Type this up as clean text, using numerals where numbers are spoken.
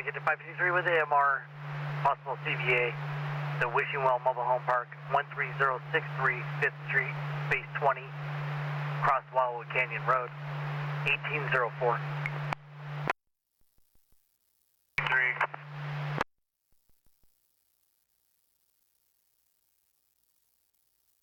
to get to 553 with AMR, possible CVA, the Wishing Well Mobile Home Park, 13063 5th Street, base 20, across Wildwood Canyon Road, 1804.